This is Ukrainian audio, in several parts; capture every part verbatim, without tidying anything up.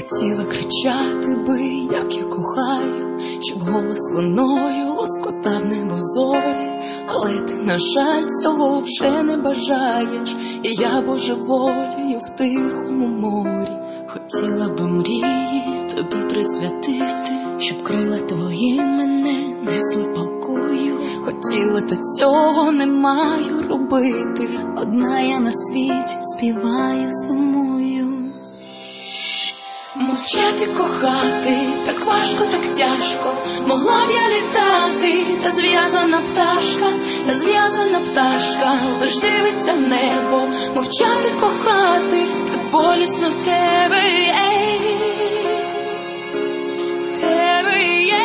Хотіла кричати би, як я кохаю, щоб голос луною лоскотав небо зорі. Але ти, на жаль, цього вже не бажаєш, і я божеволію в тихому морі. Хотіла би мрії тобі присвятити, щоб крила твої мене несли палкою. Хотіла, та цього не маю робити. Одна я на світі співаю, сумую. Мовчати, кохати, так важко, так тяжко. Могла б я літати, та зв'язана пташка, та зв'язана пташка лиш дивиться в небо. Мовчати, кохати, так болісно тебе, ей, тебе, ей.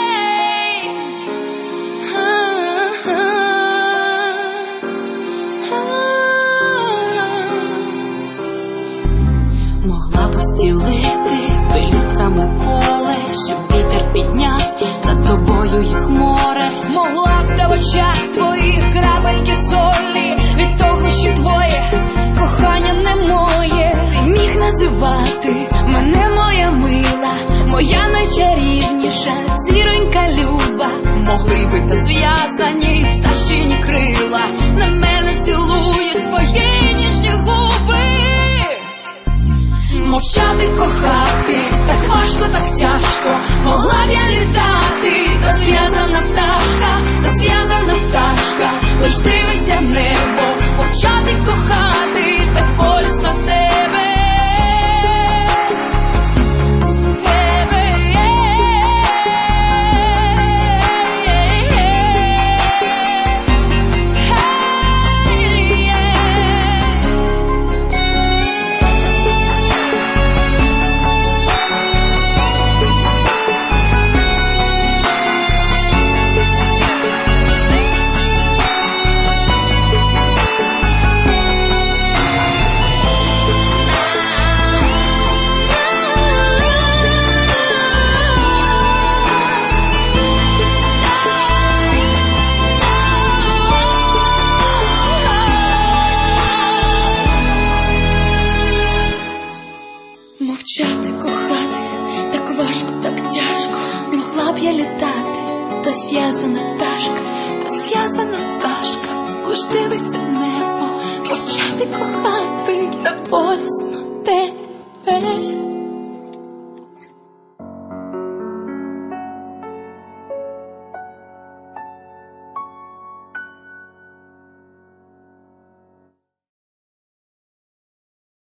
Могла б стілити пелюстками поле, щоб вітер підняв над тобою їх море. Могла б та в очах твоїх крапельки солі від того, що твоє кохання не моє. Ти міг називати мене моя мила, моя найчарівніша зіронька люба. Могли би та зв'язані пташині крила на мене цілують твої ніжні губи. Мовчати, кохати, так важко, так тяжко. Могла б я літати, та зв'язана пташка, та зв'язана пташка лиш дивиться в небо. Мовчати, кохати, так болісно тебе, тебе, мовчати, кохати, так важко, так тяжко. Могла б я літати, та зв'язана пташка, та зв'язана пташка лиш дивиться в небо. Мовчати, кохати, так болісно те.